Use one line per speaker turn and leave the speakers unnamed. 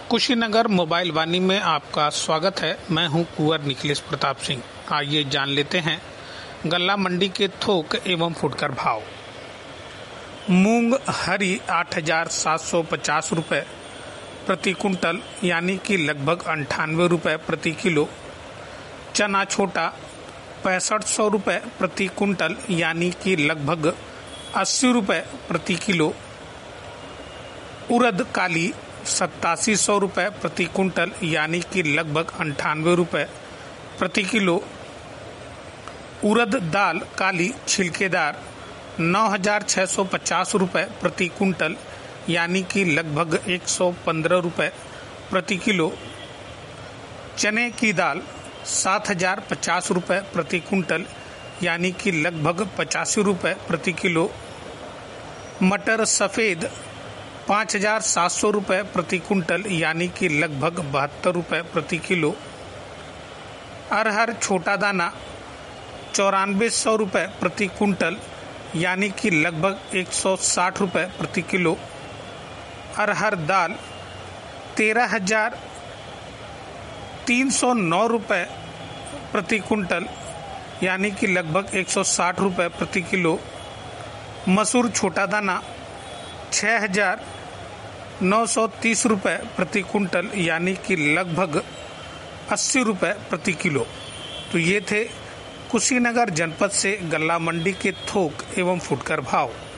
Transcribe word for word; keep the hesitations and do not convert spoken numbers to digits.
Kushinagar mobile वाणी में आपका स्वागत है। मैं हूं कुंवर निखिलेश प्रताप सिंह। आइए जान लेते हैं गल्ला मंडी के थोक एवं फुटकर भाव। मूंग हरी आठ हजार सात सौ पचास रुपये प्रति कुंटल यानी कि लगभग अंठानवे रुपये प्रति किलो। चना छोटा पैंसठ सौ रुपये प्रति कुंटल यानी कि लगभग अस्सी रुपये प्रति किलो। उड़द काली सत्तासी सौ रुपये प्रति कुंटल यानी कि लगभग अंठानवे रुपये प्रति किलो। उड़द दाल काली छिलकेदार नौ हजार छः सौ पचास रुपये प्रति कुंटल यानी कि लगभग एक सौ पंद्रह रुपये प्रति किलो। चने की दाल सात हजार पचास रुपये प्रति कुंटल यानी कि लगभग पचासी रुपये प्रति किलो। मटर सफ़ेद पाँच हजार सात सौ रुपये प्रति कुंटल यानी कि लगभग बहत्तर रुपये प्रति किलो। अरहर छोटा दाना चौरानवे सौ रुपये प्रति कुंटल यानी कि लगभग एक सौ साठ रुपये प्रति किलो। अरहर दाल तेरह हजार तीन सौ नौ रुपये प्रति कुंटल यानी कि लगभग एक सौ साठ रुपये प्रति किलो। मसूर छोटा दाना छः हजार नौ सौ तीस रुपये प्रति कुंटल यानी कि लगभग अस्सी रुपये प्रति किलो। तो ये थे कुशीनगर जनपद से गल्ला मंडी के थोक एवं फुटकर भाव।